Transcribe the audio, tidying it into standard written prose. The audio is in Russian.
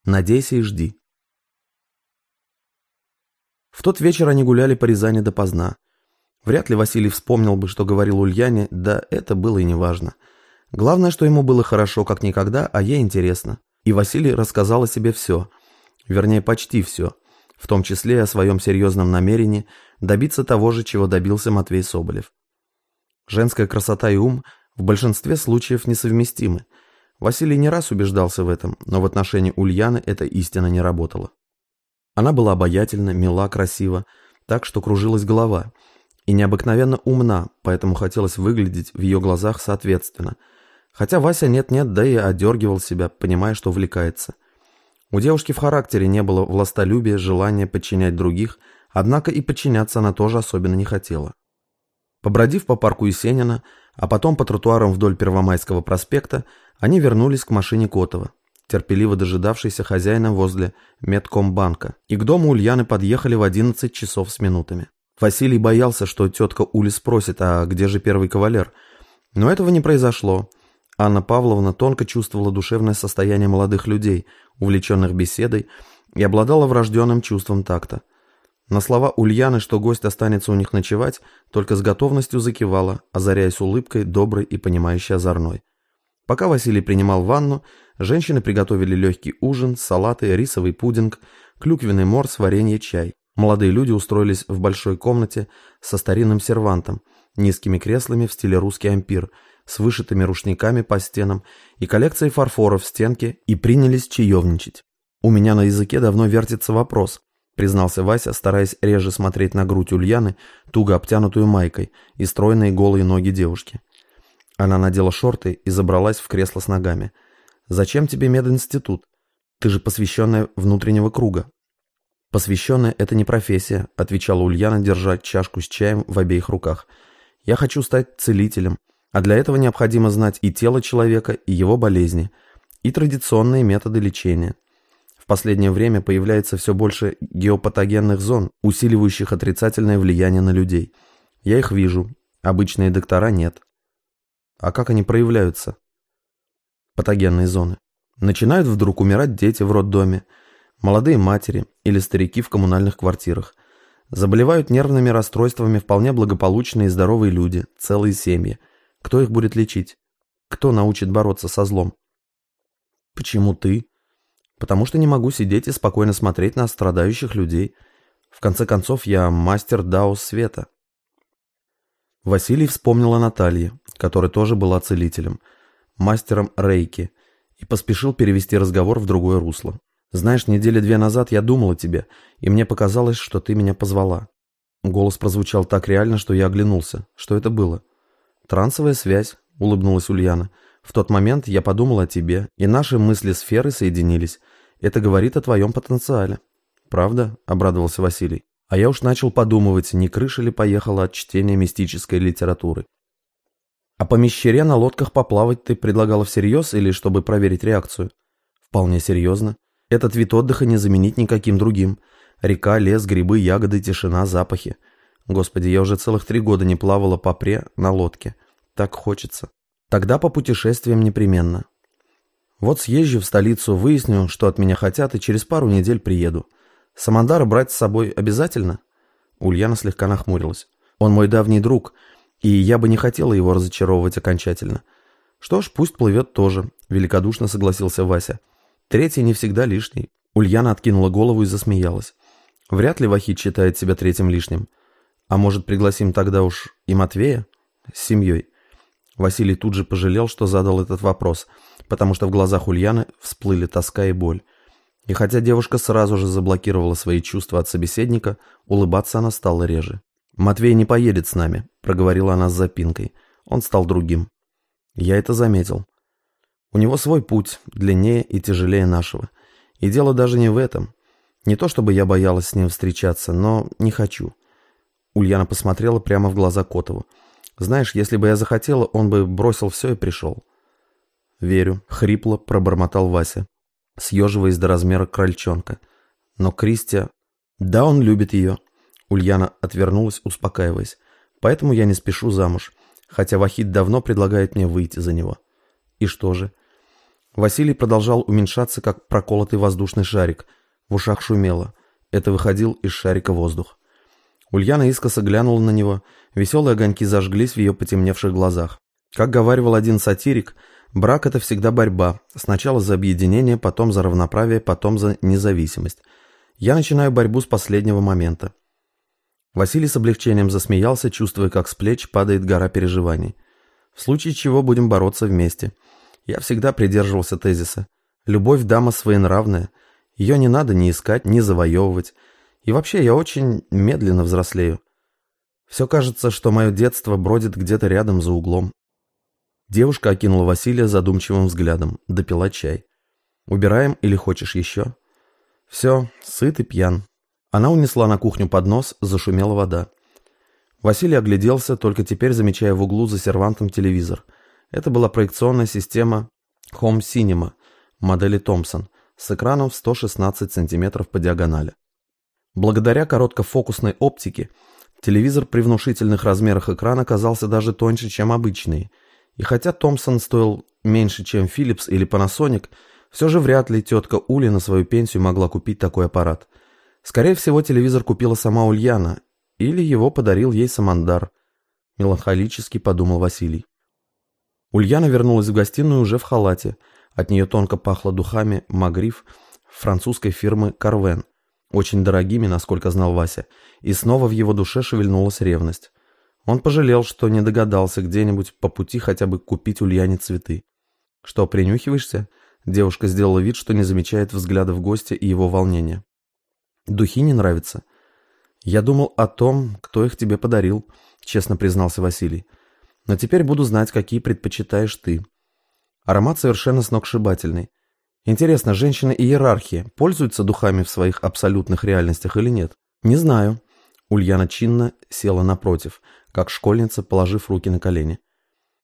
Надейся и жди. В тот вечер они гуляли по Рязани допоздна. Вряд ли Василий вспомнил бы, что говорил Ульяне, да это было и неважно. Главное, что ему было хорошо, как никогда, а ей интересно. И Василий рассказал о себе все. Вернее, почти все. В том числе и о своем серьезном намерении добиться того же, чего добился Матвей Соболев. Женская красота и ум в большинстве случаев несовместимы. Василий не раз убеждался в этом, но в отношении Ульяны эта истина не работала. Она была обаятельна, мила, красива, так что кружилась голова, и необыкновенно умна, поэтому хотелось выглядеть в ее глазах соответственно. Хотя Вася нет-нет, да и одергивал себя, понимая, что увлекается. У девушки в характере не было властолюбия, желания подчинять других, однако и подчиняться она тоже особенно не хотела. Побродив по парку Есенина, а потом по тротуарам вдоль Первомайского проспекта, они вернулись к машине Котова, терпеливо дожидавшейся хозяина возле Медкомбанка, и к дому Ульяны подъехали в 11 часов с минутами. Василий боялся, что тетка Ули спросит, а где же первый кавалер? Но этого не произошло. Анна Павловна тонко чувствовала душевное состояние молодых людей, увлеченных беседой, и обладала врожденным чувством такта. На слова Ульяны, что гость останется у них ночевать, только с готовностью закивала, озаряясь улыбкой, доброй и понимающей озорной. Пока Василий принимал ванну, женщины приготовили легкий ужин, салаты, рисовый пудинг, клюквенный морс, варенье, чай. Молодые люди устроились в большой комнате со старинным сервантом, низкими креслами в стиле русский ампир, с вышитыми рушниками по стенам и коллекцией фарфоров в стенке, и принялись чаевничать. «У меня на языке давно вертится вопрос», признался Вася, стараясь реже смотреть на грудь Ульяны, туго обтянутую майкой, и стройные голые ноги девушки. Она надела шорты и забралась в кресло с ногами. «Зачем тебе мединститут? Ты же посвященная внутреннего круга». «Посвященная – это не профессия», – отвечала Ульяна, держа чашку с чаем в обеих руках. «Я хочу стать целителем, а для этого необходимо знать и тело человека, и его болезни, и традиционные методы лечения. В последнее время появляется все больше геопатогенных зон, усиливающих отрицательное влияние на людей. Я их вижу, обычные доктора нет». «А как они проявляются?» Патогенные зоны. Начинают вдруг умирать дети в роддоме, молодые матери или старики в коммунальных квартирах. Заболевают нервными расстройствами вполне благополучные и здоровые люди, целые семьи. Кто их будет лечить? Кто научит бороться со злом? Почему ты? Потому что не могу сидеть и спокойно смотреть на страдающих людей. В конце концов, я мастер дао света. Василий вспомнил о Наталье, которая тоже была целителем, мастером рейки, и поспешил перевести разговор в другое русло. «Знаешь, недели 2 назад я думал о тебе, и мне показалось, что ты меня позвала». Голос прозвучал так реально, что я оглянулся. Что это было? «Трансовая связь», — улыбнулась Ульяна. «В тот момент я подумал о тебе, и наши мысли-сферы соединились. Это говорит о твоем потенциале». «Правда?» — обрадовался Василий. А я уж начал подумывать, не крыша ли поехала от чтения мистической литературы. «А по Мещере на лодках поплавать ты предлагала всерьез или чтобы проверить реакцию?» «Вполне серьезно. Этот вид отдыха не заменить никаким другим. Река, лес, грибы, ягоды, тишина, запахи. Господи, я уже целых 3 года не плавала по пре на лодке. Так хочется. Тогда по путешествиям непременно. Вот съезжу в столицу, выясню, что от меня хотят, и через пару недель приеду. Самандара брать с собой обязательно?» Ульяна слегка нахмурилась. «Он мой давний друг, и я бы не хотела его разочаровывать окончательно». «Что ж, пусть плывет тоже», — великодушно согласился Вася. «Третий не всегда лишний». Ульяна откинула голову и засмеялась. «Вряд ли Вахид считает себя третьим лишним. А может, пригласим тогда уж и Матвея? С семьей?» Василий тут же пожалел, что задал этот вопрос, потому что в глазах Ульяны всплыли тоска и боль. И хотя девушка сразу же заблокировала свои чувства от собеседника, улыбаться она стала реже. «Матвей не поедет с нами», — проговорила она с запинкой. «Он стал другим». «Я это заметил. У него свой путь, длиннее и тяжелее нашего. И дело даже не в этом. Не то чтобы я боялась с ним встречаться, но не хочу». Ульяна посмотрела прямо в глаза Котову. «Знаешь, если бы я захотела, он бы бросил все и пришел». «Верю», — хрипло пробормотал Вася, съеживаясь до размера крольчонка. «Но Кристия...» «Да, он любит ее». Ульяна отвернулась, успокаиваясь. «Поэтому я не спешу замуж, хотя Вахид давно предлагает мне выйти за него». «И что же?» Василий продолжал уменьшаться, как проколотый воздушный шарик. В ушах шумело. Это выходил из шарика воздух. Ульяна искоса глянула на него. Веселые огоньки зажглись в ее потемневших глазах. Как говаривал один сатирик, брак — это всегда борьба. Сначала за объединение, потом за равноправие, потом за независимость. Я начинаю борьбу с последнего момента. Василий с облегчением засмеялся, чувствуя, как с плеч падает гора переживаний. В случае чего будем бороться вместе. Я всегда придерживался тезиса. Любовь — дама своенравная. Ее не надо ни искать, ни завоевывать. И вообще, я очень медленно взрослею. Все кажется, что мое детство бродит где-то рядом за углом. Девушка окинула Василия задумчивым взглядом, допила чай. «Убираем или хочешь еще?» «Все, сыт и пьян». Она унесла на кухню поднос, зашумела вода. Василий огляделся, только теперь замечая в углу за сервантом телевизор. Это была проекционная система Home Cinema модели Thomson с экраном в 116 см по диагонали. Благодаря короткофокусной оптике телевизор при внушительных размерах экрана казался даже тоньше, чем обычный. И хотя Thomson стоил меньше, чем Philips или Panasonic, все же вряд ли тетка Уля на свою пенсию могла купить такой аппарат. Скорее всего, телевизор купила сама Ульяна, или его подарил ей Самандар, меланхолически подумал Василий. Ульяна вернулась в гостиную уже в халате. От нее тонко пахло духами Магриф французской фирмы Карвен, очень дорогими, насколько знал Вася, и снова в его душе шевельнулась ревность. Он пожалел, что не догадался где-нибудь по пути хотя бы купить Ульяне цветы. «Что, принюхиваешься?» Девушка сделала вид, что не замечает взглядов гостя и его волнения. «Духи не нравятся?» «Я думал о том, кто их тебе подарил», — честно признался Василий. «Но теперь буду знать, какие предпочитаешь ты». Аромат совершенно сногсшибательный. Интересно, женщины-иерархи пользуются духами в своих абсолютных реальностях или нет? Не знаю. Ульяна чинно села напротив, как школьница, положив руки на колени.